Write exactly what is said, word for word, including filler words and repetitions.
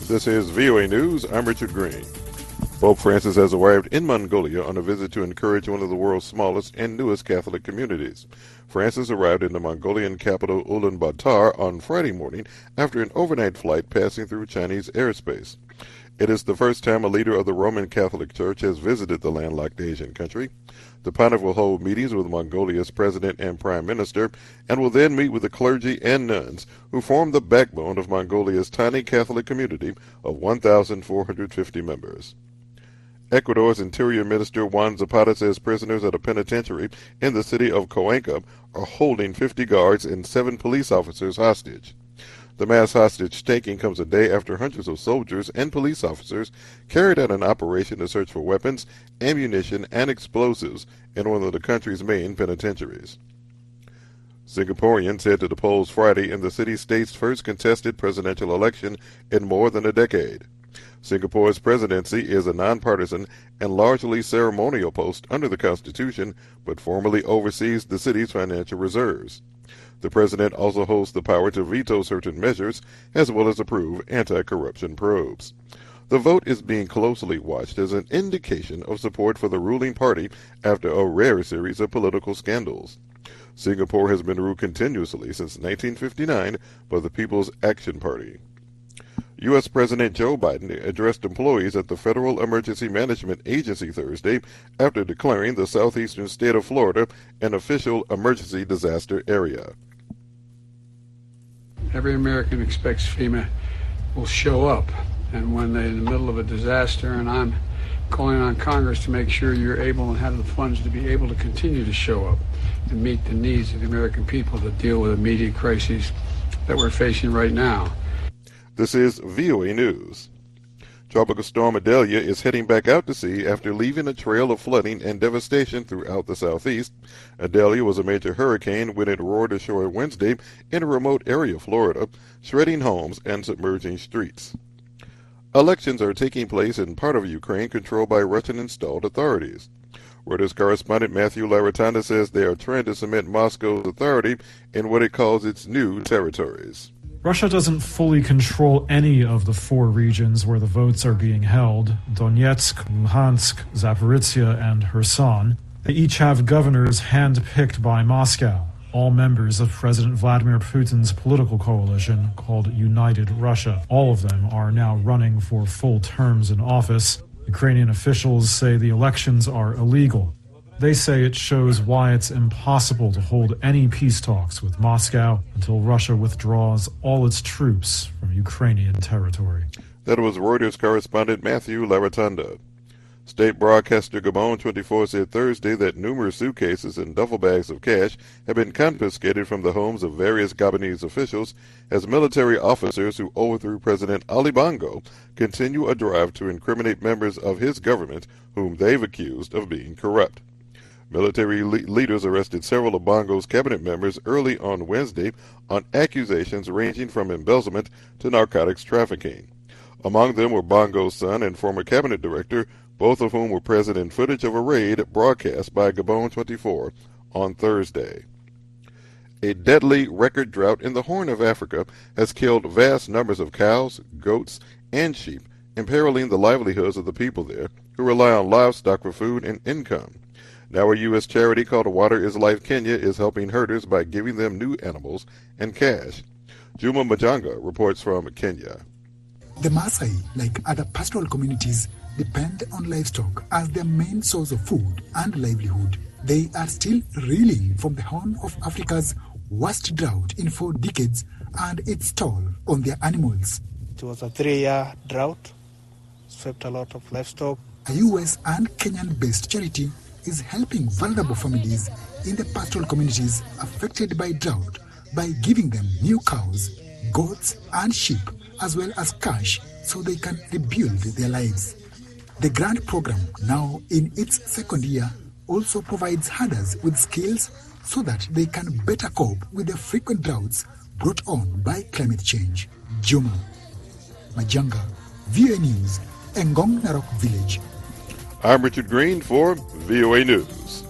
This is V O A News. I'm Richard Green. Pope Francis has arrived in Mongolia on a visit to encourage one of the world's smallest and newest Catholic communities. Francis arrived in the Mongolian capital Ulaanbaatar on Friday morning after an overnight flight passing through Chinese airspace. It is the first time a leader of the Roman Catholic Church has visited the landlocked Asian country. The pontiff will hold meetings with Mongolia's president and prime minister and will then meet with the clergy and nuns who form the backbone of Mongolia's tiny Catholic community of one thousand four hundred fifty members. Ecuador's Interior Minister Juan Zapata says prisoners at a penitentiary in the city of Cuenca are holding fifty guards and seven police officers hostage. The mass hostage-taking comes a day after hundreds of soldiers and police officers carried out an operation to search for weapons, ammunition, and explosives in one of the country's main penitentiaries. Singaporeans head to the polls Friday in the city-state's first contested presidential election in more than a decade. Singapore's presidency is a nonpartisan and largely ceremonial post under the Constitution, but formally oversees the city's financial reserves. The president also holds the power to veto certain measures, as well as approve anti-corruption probes. The vote is being closely watched as an indication of support for the ruling party after a rare series of political scandals. Singapore has been ruled continuously since nineteen fifty-nine by the People's Action Party. U S. President Joe Biden addressed employees at the Federal Emergency Management Agency Thursday after declaring the southeastern state of Florida an official emergency disaster area. Every American expects FEMA will show up, and when they're in the middle of a disaster, and I'm calling on Congress to make sure you're able and have the funds to be able to continue to show up and meet the needs of the American people to deal with immediate crises that we're facing right now. This is V O A News. Tropical storm Idalia is heading back out to sea after leaving a trail of flooding and devastation throughout the southeast. Idalia was a major hurricane when it roared ashore Wednesday in a remote area of Florida, shredding homes and submerging streets. Elections are taking place in part of Ukraine controlled by Russian-installed authorities. Reuters correspondent Matthew Laratanda says they are trying to cement Moscow's authority in what it calls its new territories. Russia doesn't fully control any of the four regions where the votes are being held: Donetsk, Luhansk, Zaporizhia, and Kherson. They each have governors hand-picked by Moscow, all members of President Vladimir Putin's political coalition called United Russia. All of them are now running for full terms in office. Ukrainian officials say the elections are illegal. They say it shows why it's impossible to hold any peace talks with Moscow until Russia withdraws all its troops from Ukrainian territory. That was Reuters correspondent Matthew Laratanda. State broadcaster Gabon twenty-four said Thursday that numerous suitcases and duffel bags of cash have been confiscated from the homes of various Gabonese officials as military officers who overthrew President Ali Bongo continue a drive to incriminate members of his government whom they've accused of being corrupt. Military le- leaders arrested several of Bongo's cabinet members early on Wednesday on accusations ranging from embezzlement to narcotics trafficking. Among them were Bongo's son and former cabinet director, both of whom were present in footage of a raid broadcast by Gabon twenty-four on Thursday. A deadly record drought in the Horn of Africa has killed vast numbers of cows, goats, and sheep, imperiling the livelihoods of the people there, who rely on livestock for food and income. Now a U S charity called Water is Life Kenya is helping herders by giving them new animals and cash. Juma Majanga reports from Kenya. The Maasai, like other pastoral communities, depend on livestock as their main source of food and livelihood. They are still reeling from the Horn of Africa's worst drought in four decades and its toll on their animals. It was a three-year drought, swept a lot of livestock. A U S and Kenyan-based charity is helping vulnerable families in the pastoral communities affected by drought by giving them new cows, goats, and sheep, as well as cash so they can rebuild their lives. The grant program, now in its second year, also provides herders with skills so that they can better cope with the frequent droughts brought on by climate change. Juma Majanga, V O A News, Ngong Narok Village. I'm Richard Green for V O A News.